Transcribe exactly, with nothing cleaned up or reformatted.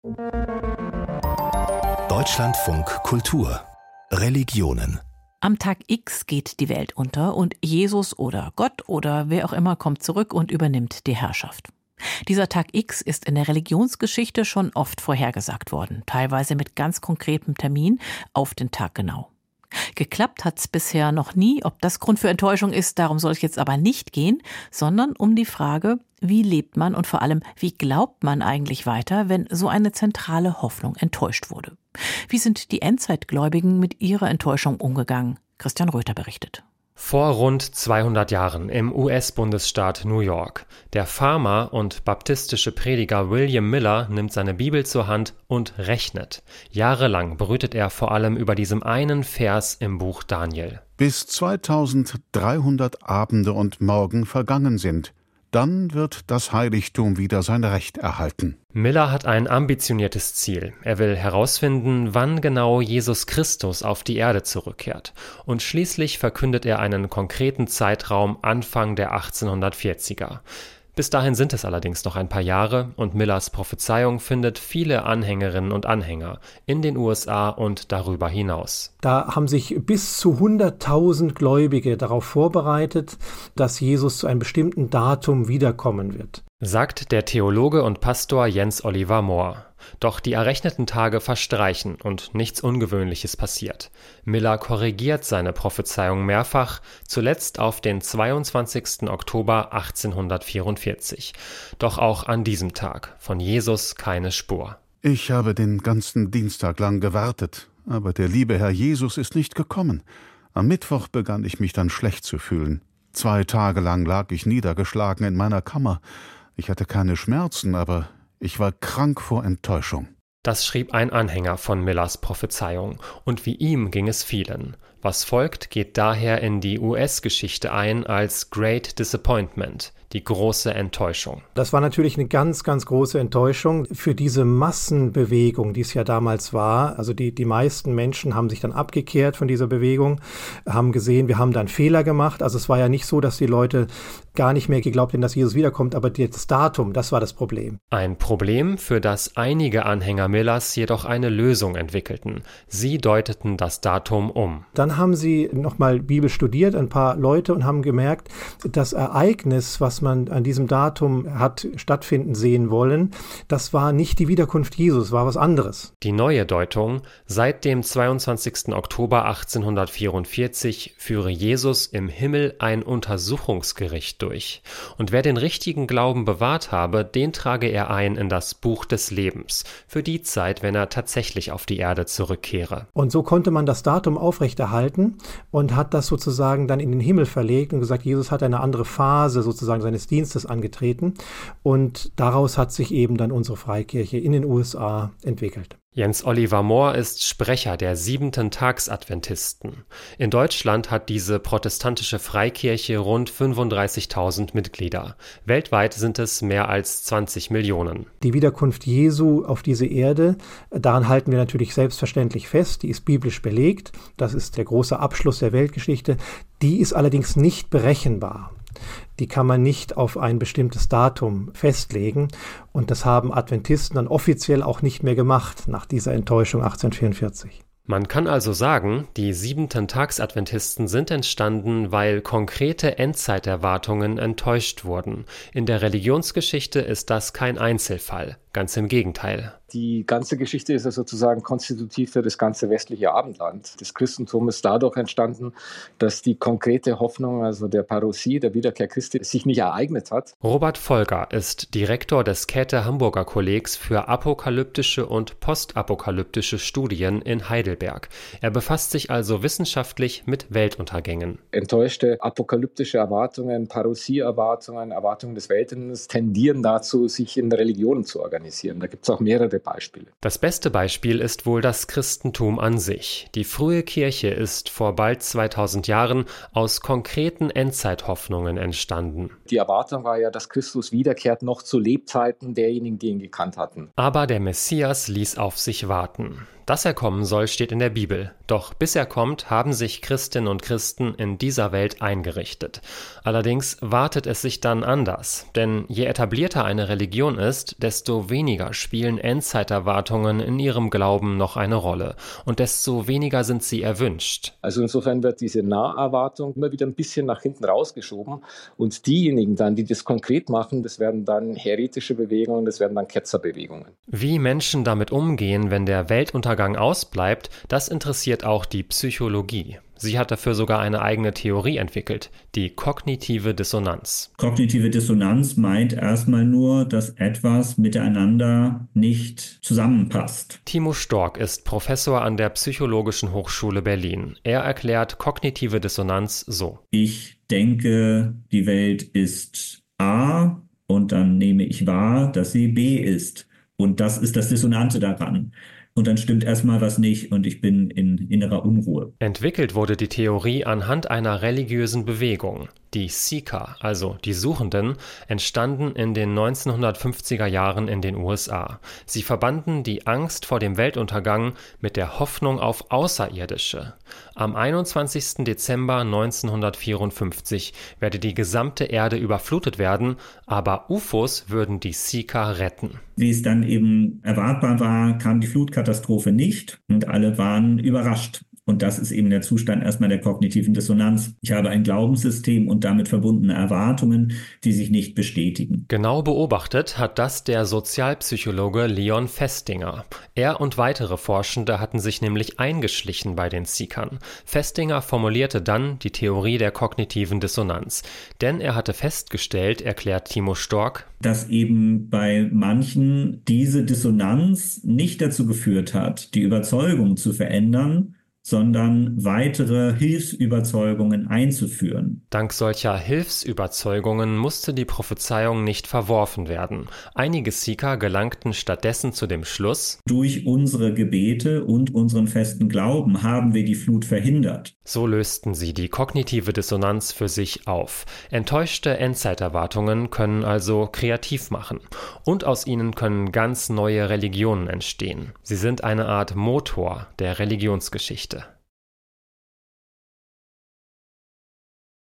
Deutschlandfunk Kultur Religionen. Am Tag X geht die Welt unter und Jesus oder Gott oder wer auch immer kommt zurück und übernimmt die Herrschaft. Dieser Tag X ist in der Religionsgeschichte schon oft vorhergesagt worden, teilweise mit ganz konkretem Termin auf den Tag genau. Geklappt hat's bisher noch nie. Ob das Grund für Enttäuschung ist, darum soll es jetzt aber nicht gehen, sondern um die Frage, wie lebt man und vor allem, wie glaubt man eigentlich weiter, wenn so eine zentrale Hoffnung enttäuscht wurde? Wie sind die Endzeitgläubigen mit ihrer Enttäuschung umgegangen? Christian Röther berichtet. Vor rund zweihundert Jahren im U S-Bundesstaat New York. Der Farmer und baptistische Prediger William Miller nimmt seine Bibel zur Hand und rechnet. Jahrelang brütet er vor allem über diesem einen Vers im Buch Daniel. Bis zweitausenddreihundert Abende und Morgen vergangen sind, dann wird das Heiligtum wieder sein Recht erhalten. Miller hat ein ambitioniertes Ziel. Er will herausfinden, wann genau Jesus Christus auf die Erde zurückkehrt. Und schließlich verkündet er einen konkreten Zeitraum Anfang der achtzehnhundertvierziger. Bis dahin sind es allerdings noch ein paar Jahre und Millers Prophezeiung findet viele Anhängerinnen und Anhänger in den U S A und darüber hinaus. Da haben sich bis zu hunderttausend Gläubige darauf vorbereitet, dass Jesus zu einem bestimmten Datum wiederkommen wird. Sagt der Theologe und Pastor Jens Oliver Mohr. Doch die errechneten Tage verstreichen und nichts Ungewöhnliches passiert. Miller korrigiert seine Prophezeiung mehrfach, zuletzt auf den zweiundzwanzigsten Oktober achtzehnhundertvierundvierzig. Doch auch an diesem Tag von Jesus keine Spur. Ich habe den ganzen Dienstag lang gewartet, aber der liebe Herr Jesus ist nicht gekommen. Am Mittwoch begann ich mich dann schlecht zu fühlen. Zwei Tage lang lag ich niedergeschlagen in meiner Kammer. Ich hatte keine Schmerzen, aber ich war krank vor Enttäuschung. Das schrieb ein Anhänger von Millers Prophezeiung. Und wie ihm ging es vielen. Was folgt, geht daher in die U S-Geschichte ein als Great Disappointment, die große Enttäuschung. Das war natürlich eine ganz, ganz große Enttäuschung für diese Massenbewegung, die es ja damals war. Also die, die meisten Menschen haben sich dann abgekehrt von dieser Bewegung, haben gesehen, wir haben da einen Fehler gemacht. Also es war ja nicht so, dass die Leute gar nicht mehr geglaubt hätten, dass Jesus wiederkommt, aber das Datum, das war das Problem. Ein Problem, für das einige Anhänger Millers jedoch eine Lösung entwickelten. Sie deuteten das Datum um. Dann haben sie nochmal Bibel studiert, ein paar Leute, und haben gemerkt, das Ereignis, was man an diesem Datum hat stattfinden sehen wollen, das war nicht die Wiederkunft Jesus, war was anderes. Die neue Deutung: Seit dem zweiundzwanzigsten Oktober achtzehnhundertvierundvierzig führe Jesus im Himmel ein Untersuchungsgericht durch. Und wer den richtigen Glauben bewahrt habe, den trage er ein in das Buch des Lebens, für die Zeit, wenn er tatsächlich auf die Erde zurückkehre. Und so konnte man das Datum aufrechterhalten und hat das sozusagen dann in den Himmel verlegt und gesagt, Jesus hat eine andere Phase sozusagen seines Dienstes angetreten, und daraus hat sich eben dann unsere Freikirche in den U S A entwickelt. Jens Oliver Mohr ist Sprecher der Siebenten-Tags-Adventisten. In Deutschland hat diese protestantische Freikirche rund fünfunddreißigtausend Mitglieder. Weltweit sind es mehr als zwanzig Millionen. Die Wiederkunft Jesu auf diese Erde, daran halten wir natürlich selbstverständlich fest, die ist biblisch belegt. Das ist der große Abschluss der Weltgeschichte. Die ist allerdings nicht berechenbar. Die kann man nicht auf ein bestimmtes Datum festlegen. Und das haben Adventisten dann offiziell auch nicht mehr gemacht nach dieser Enttäuschung achtzehnhundertvierundvierzig. Man kann also sagen, die Siebenten-Tags-Adventisten sind entstanden, weil konkrete Endzeiterwartungen enttäuscht wurden. In der Religionsgeschichte ist das kein Einzelfall, ganz im Gegenteil. Die ganze Geschichte ist ja sozusagen konstitutiv für das ganze westliche Abendland. Das Christentum ist dadurch entstanden, dass die konkrete Hoffnung, also der Parousie, der Wiederkehr Christi, sich nicht ereignet hat. Robert Volger ist Direktor des Käthe-Hamburger Kollegs für apokalyptische und postapokalyptische Studien in Heidelberg. Er befasst sich also wissenschaftlich mit Weltuntergängen. Enttäuschte apokalyptische Erwartungen, Parousie-Erwartungen, Erwartungen des Weltendes tendieren dazu, sich in Religionen zu organisieren. Da gibt es auch mehrere Beispiele. Das beste Beispiel ist wohl das Christentum an sich. Die frühe Kirche ist vor bald zweitausend Jahren aus konkreten Endzeithoffnungen entstanden. Die Erwartung war ja, dass Christus wiederkehrt, noch zu Lebzeiten derjenigen, die ihn gekannt hatten. Aber der Messias ließ auf sich warten. Dass er kommen soll, steht in der Bibel. Doch bis er kommt, haben sich Christinnen und Christen in dieser Welt eingerichtet. Allerdings wartet es sich dann anders. Denn je etablierter eine Religion ist, desto weniger spielen Endzeiterwartungen in ihrem Glauben noch eine Rolle. Und desto weniger sind sie erwünscht. Also insofern wird diese Naherwartung immer wieder ein bisschen nach hinten rausgeschoben. Und diejenigen dann, die das konkret machen, das werden dann heretische Bewegungen, das werden dann Ketzerbewegungen. Wie Menschen damit umgehen, wenn der Weltuntergang ausbleibt, das interessiert auch die Psychologie. Sie hat dafür sogar eine eigene Theorie entwickelt, die kognitive Dissonanz. Kognitive Dissonanz meint erstmal nur, dass etwas miteinander nicht zusammenpasst. Timo Stork ist Professor an der Psychologischen Hochschule Berlin. Er erklärt kognitive Dissonanz so. Ich denke, die Welt ist A und dann nehme ich wahr, dass sie B ist. Und das ist das Dissonante daran. Und dann stimmt erstmal was nicht und ich bin in innerer Unruhe. Entwickelt wurde die Theorie anhand einer religiösen Bewegung. Die Seeker, also die Suchenden, entstanden in den neunzehnhundertfünfziger Jahren in den U S A. Sie verbanden die Angst vor dem Weltuntergang mit der Hoffnung auf Außerirdische. Am einundzwanzigsten Dezember neunzehnhundertvierundfünfzig werde die gesamte Erde überflutet werden, aber U F Os würden die Seeker retten. Wie es dann eben erwartbar war, kam die Flutkatastrophe nicht und alle waren überrascht. Und das ist eben der Zustand erstmal der kognitiven Dissonanz. Ich habe ein Glaubenssystem und damit verbundene Erwartungen, die sich nicht bestätigen. Genau beobachtet hat das der Sozialpsychologe Leon Festinger. Er und weitere Forschende hatten sich nämlich eingeschlichen bei den Seekern. Festinger formulierte dann die Theorie der kognitiven Dissonanz. Denn er hatte festgestellt, erklärt Timo Stork, dass eben bei manchen diese Dissonanz nicht dazu geführt hat, die Überzeugung zu verändern, sondern weitere Hilfsüberzeugungen einzuführen. Dank solcher Hilfsüberzeugungen musste die Prophezeiung nicht verworfen werden. Einige Seeker gelangten stattdessen zu dem Schluss: Durch unsere Gebete und unseren festen Glauben haben wir die Flut verhindert. So lösten sie die kognitive Dissonanz für sich auf. Enttäuschte Endzeiterwartungen können also kreativ machen. Und aus ihnen können ganz neue Religionen entstehen. Sie sind eine Art Motor der Religionsgeschichte.